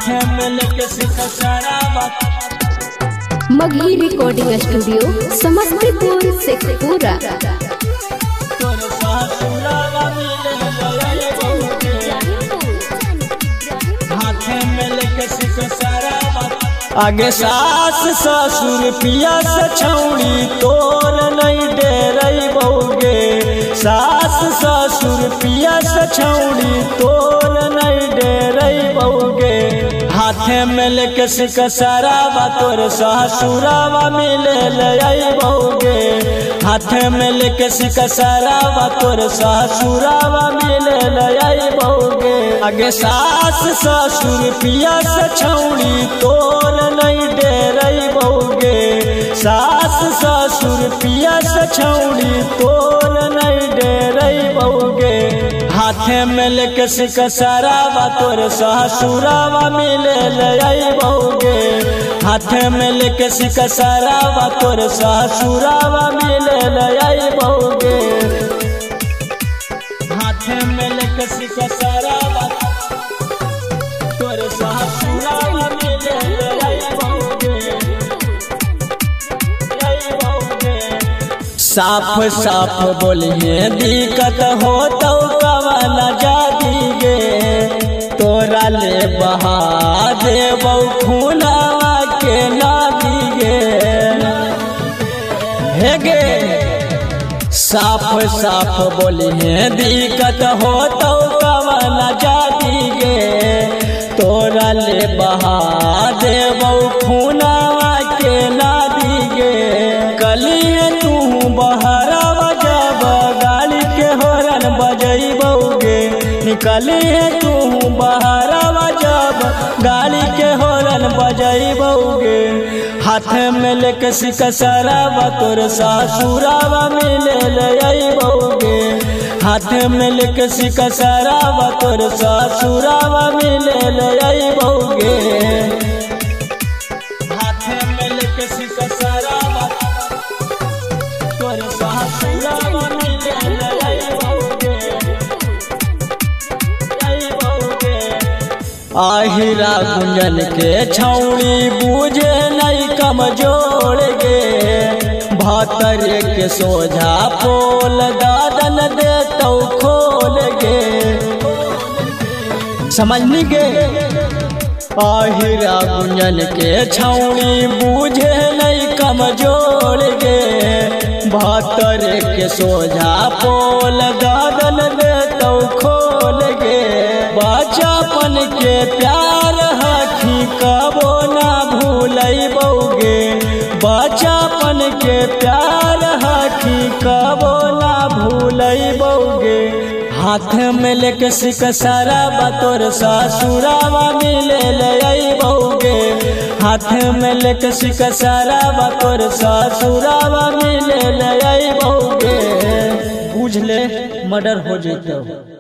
हाथे में लेके सिक्का शराबा। Magahi recording studio Samastipur Sheikhpura. तोर ससुरावा मिले हाथे में लेके सिक्का शराबा। आगे सास ससुर पिया से छौड़ी तोर नहीं दे रही बहुगे। सास ससुर पिया से छौड़ी तोर नहीं दे रही बहुगे। हाथे में लेके सिक्का शराबा तोर ससुरावा मिले ले बहुगे। हाथे में लेके सिक्का शराबा तोर ससुरावा मिले ले बहुगे। आगे सास ससुर पिया से छौड़ी तोर नहीं दे रही बहुगे। सास ससुर पिया से छौड़ी तोर नहीं दे रही बहुगे। हाथे में लेके सिक्का शराबा तोर ससुरावा मिले ले बहुगे। हाथे में लेके सिक्का शराबा तोर ससुरावा मिले ले बहुगे। हाथे में लेके सिक्का शराबा तोर ससुरावा मिले ले बहुगे। साफ साफ बोलिए दिक्कत हो तो कवाना जा दीगे। तोरा ले बहा दे खूनावा के ना दीगे। हे गे साफ साफ बोलिए दिक्कत हो तो कवाना जा दीगे। तोरा ले बहा दे खूनावा के ना दीगे। कलिए तू बहरावा जब गाड़ी के हॉर्न बजैबोगे। निकलिए तू बहरावा जब गाड़ी के हॉर्न बजैबोगे। हाथ में लेके सिक्का शराबा तोर ससुरावा मिले ले बहुगे। हाथ में लेके सिक्का शराबा तोर ससुरावा मिले ले बहुगे। हाथ में लेके सिक्का शराबा तोर ससुरावा मिले ले बहुगे। आहिरा गुंजन के छौड़ी बूझे नहीं कमजोर गे। भातरे के सोझा पोल दादन दे तो खोल गे। समझनी गे आहिरा गुंजन के छौड़ी बूझे नहीं कमजोर गे। भातरे के सोझा पोल दादन दे तो खोल गे। बचपन के प्यार हखी कबो ना भूलैबोगे। बचपन के प्यार हखी कबो ना भूलैबोगे। हाथ में लेके सिक्का शराबा तोर ससुरावा मिले ले बहुगे। हाथ में लेके सिक्का शराबा तोर ससुरावा मिले ले बहुगे। बुझ ले मर्डर हो जैतो।